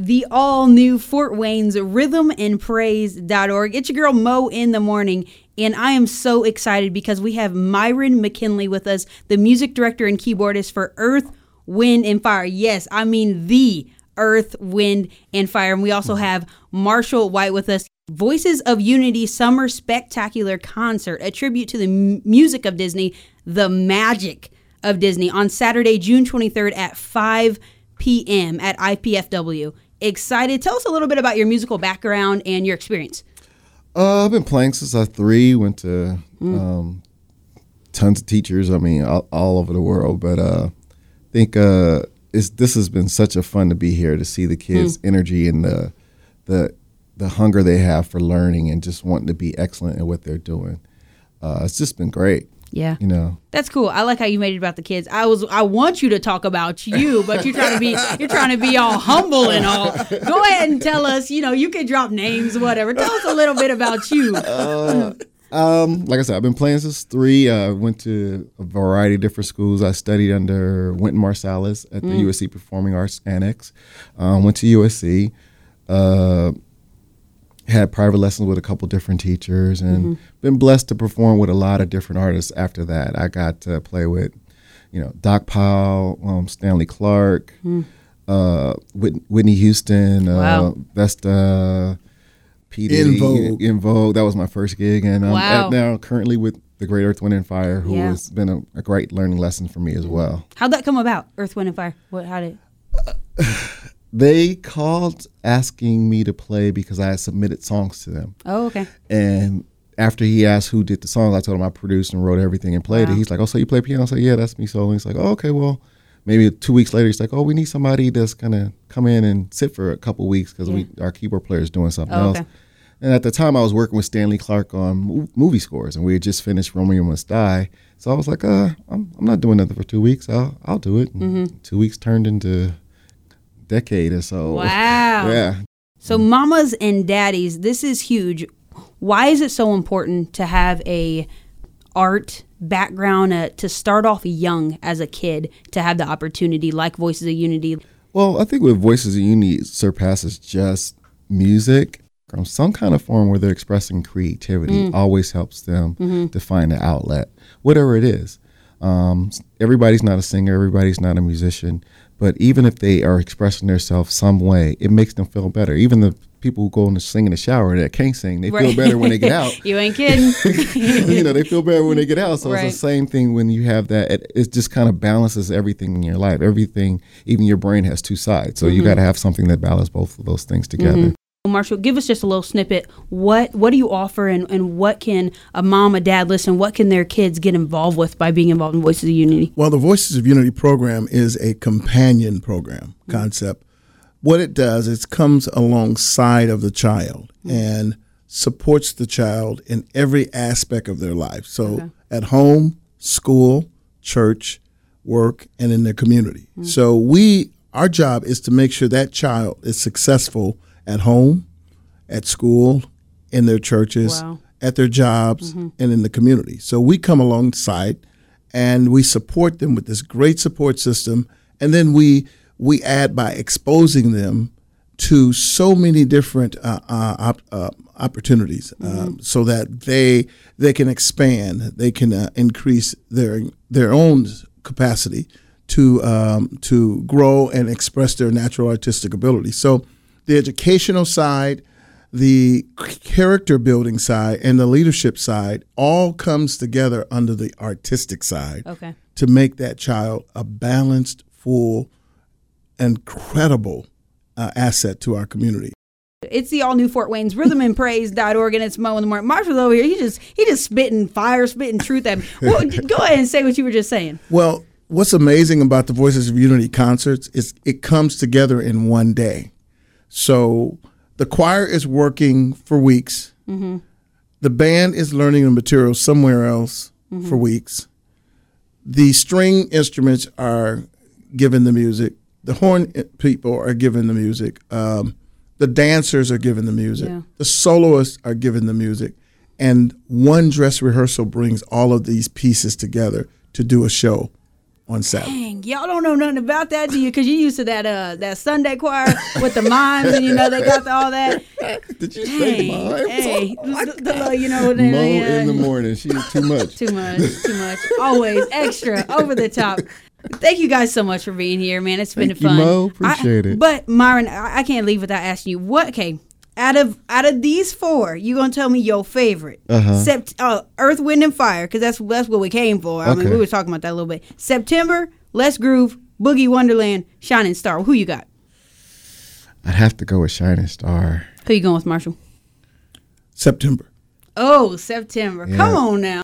the all-new Fort Wayne's rhythmandpraise.org. It's your girl Mo in the morning, and I am so excited because we have Myron McKinley with us, the music director and keyboardist for Earth, Wind, and Fire. Yes, I mean the Earth, Wind, and Fire. And we also have Marshall White with us. Voices of Unity Summer Spectacular Concert, a tribute to the music of Disney, the magic of Disney, on Saturday, June 23rd at 5 p.m. at IPFW. Excited. Tell us a little bit about your musical background and your experience. I've been playing since I was 3. Went to tons of teachers. I mean, all over the world. But I think this has been such a fun to be here to see the kids' energy and the hunger they have for learning and just wanting to be excellent at what they're doing. It's just been great. Yeah. You know. That's cool. I like how you made it about the kids. I want you to talk about you, but you're trying to be all humble and all. Go ahead and tell us, you can drop names, whatever. Tell us a little bit about you. Like I said, I've been playing since 3. I went to a variety of different schools. I studied under Wynton Marsalis at the USC Performing Arts Annex. Went to USC. Had private lessons with a couple different teachers and been blessed to perform with a lot of different artists after that. I got to play with, Doc Powell, Stanley Clarke, Whitney Houston, Vesta, P. Diddy, In Vogue. That was my first gig. And I'm now currently with the Great Earth, Wind, and Fire, who has been a great learning lesson for me as well. How'd that come about, Earth, Wind, and Fire? How did They called asking me to play because I had submitted songs to them. Oh, okay. And after he asked who did the songs, I told him I produced and wrote everything and played it. He's like, "Oh, so you play piano?" I said, "Yeah, that's me soloing." He's like, "Oh, okay, well." Maybe 2 weeks later, he's like, "Oh, we need somebody that's going to come in and sit for a couple weeks because our keyboard player is doing something else." Okay. And at the time, I was working with Stanley Clarke on movie scores, and we had just finished Romeo Must Die. So I was like, I'm not doing nothing for 2 weeks. I'll do it. And 2 weeks turned into decade or so. Wow. Yeah. So mamas and daddies, this is huge. Why is it so important to have a art background to start off young as a kid to have the opportunity like Voices of Unity? Well, I think with Voices of Unity, it surpasses just music. Some kind of form where they're expressing creativity always helps them to find an outlet, whatever it is. Everybody's not a singer, everybody's not a musician, but even if they are expressing themselves some way, it makes them feel better. Even the people who go and sing in the shower that can't sing, they feel better when they get out. You ain't kidding. They feel better when they get out. So it's the same thing when you have that. It just kind of balances everything in your life. Everything, even your brain has 2 sides. So you got to have something that balances both of those things together. Marshall, give us just a little snippet. What do you offer and what can a mom, a dad listen, what can their kids get involved with by being involved in Voices of Unity? Well, the Voices of Unity program is a companion program concept. What it does is comes alongside of the child and supports the child in every aspect of their life. So at home, school, church, work, and in their community. So our job is to make sure that child is successful at home, at school, in their churches, at their jobs, and in the community. So we come alongside and we support them with this great support system. And then we add by exposing them to so many different opportunities so that they can expand, they can increase their own capacity to grow and express their natural artistic ability. So the educational side, the character building side, and the leadership side all comes together under the artistic side to make that child a balanced, full, incredible asset to our community. It's the all new Fort Wayne's rhythmandpraise.org, and it's Mo in the morning. Marshall's over here. He just spitting fire, spitting truth at me. Well, go ahead and say what you were just saying. Well, what's amazing about the Voices of Unity concerts is it comes together in one day. So the choir is working for weeks. The band is learning the material somewhere else for weeks. The string instruments are given the music. The horn people are given the music. The dancers are given the music. The soloists are given the music. And one dress rehearsal brings all of these pieces together to do a show on Sabbath. Dang, y'all don't know nothing about that, do you? Because you used to that Sunday choir with the mimes, and they got all that. Did you say mime? Hey, Oh, Mo in the morning. She is too much. Too much. Always extra, over the top. Thank you guys so much for being here, man. It's been fun. Mo. Appreciate it. But Myron, I can't leave without asking you what. Okay, out of these four, you gonna tell me your favorite? Earth, Wind, and Fire, because that's what we came for. I mean, we were talking about that a little bit. September, Let's Groove, Boogie Wonderland, Shining Star. Who you got? I'd have to go with Shining Star. Who you going with, Marshall? September. Oh, September. Yeah. Come on now.